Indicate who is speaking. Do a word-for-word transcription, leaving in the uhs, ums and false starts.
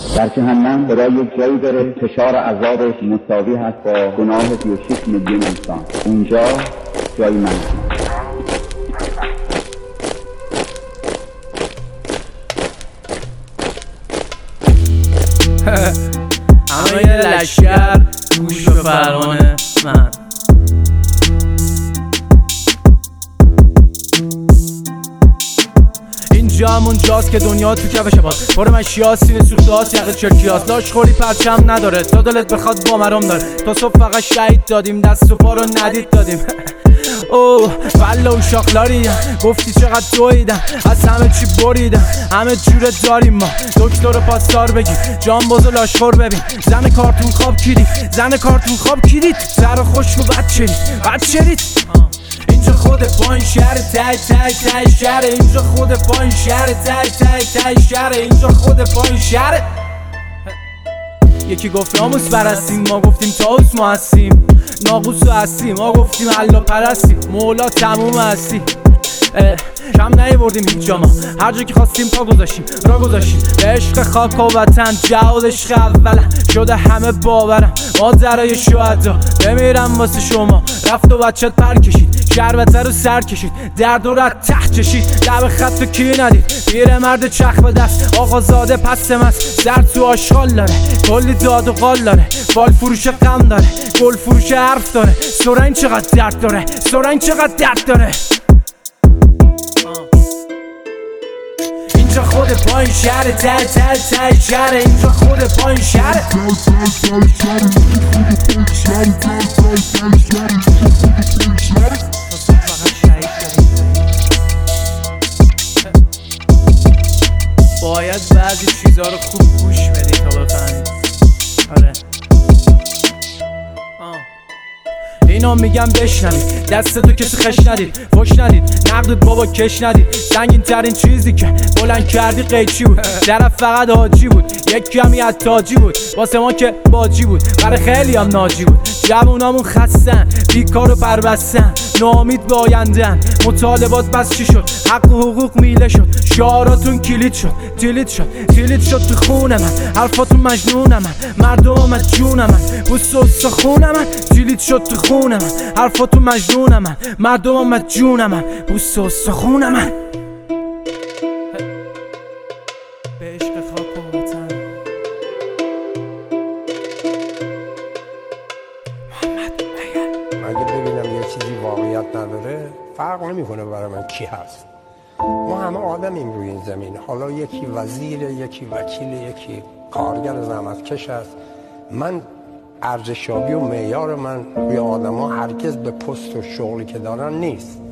Speaker 1: در جهنم خدا یک جایی داره فشار عذابش مساوی هست با گناه سی و شش میلیون انسان. اونجا جای من
Speaker 2: همه یه لشگر گوش به فرمان من. اینجا همون جاست که دنیا تو کفش باز پر مشیا سینه سوخته هاست یقه چرکیاست. لاش خوری پرچم نداره تا دلت بخواد با مرام داره. تا صبح فقط شهید دادیم دست و پا رو ندید دادیم. اوه بله و شاخلاری گفتی چقدر دویدم از همه چی بریدم همه جوره داریم ما. دکتر و پاسدار بگیر جان باز و لاشخور ببین. زن کارتون خواب کیدید زن کارتون خواب کیدید سر خوش و بد چرید بد چرید. اینجا خود پایین شهر تای تای تای شهر. اینجا خود پایین شهر تای تای تای شهر. اینجا خود پایین شهر. یکی گفت ناموس برستیم ما گفتیم تاوس ما هستیم. ناقوس و هستیم ما گفتیم الله پرستیم. مولا تموم هستی کم نیاوردیم هیچ جا ما. هر جا که خواستیم پا گذاشتیم را گذاشتیم. به عشق خاک و وطن جهاد عشق اولا شده همه باورم. مادرای شهدا بمیرم واسه شما. رفت و بچت پر کشید شربته رو سر کشید درد و رد ته کشید. لب خط و کی ندید پیر مرد چخ به دست آقازاده پس مست. سر تو آشغال داره کلی داد و قال داره. بال فروش غم داره گل فروش حرف داره. سرنگ چقدر درد داره سرنگ چقدر درد داره. اینجا خود پایین شهر تای تای تای شهر. اینجا خود پایین شهر. باید بعضی چیزا رو خوب گوش بدی تا بفهمید. آره اینا میگم بشنوید دست تو کسی خش ندید فش ندید نقدت بابا کش ندید. سنگین ترین چیزی که بلند کردی قیچی بود. طرف فقط حاجی بود یک کمی عطاجی بود. واسه ما که باجی بود برای خیلی هم ناجی بود. جوونامون خستن بیکار و پربستن ناامید به آیندن. مطالبات بس چی شد حق و حقوق میله شد. شعاراتون کلید شد دیلیت شد دیلیت شد تو خونه من. حرفاتون مجنون من مردم آمد جون من. بوس و استخون من دیلیت شد تو خونه من. حرفاتون مجنون من مردم آمد جون من. بوس و استخون من. به عشق خاک و وطن
Speaker 3: اگه ببینم یه چیزی واقعیت نداره فرق نمیکنه برای من کی هست. ما همه آدمیم روی این زمین. حالا یکی وزیره یکی وکیل یکی کارگر زحمتکش است. من ارزشیابی و معیار من روی آدم ها هرگز به پست و شغلی که دارن نیست.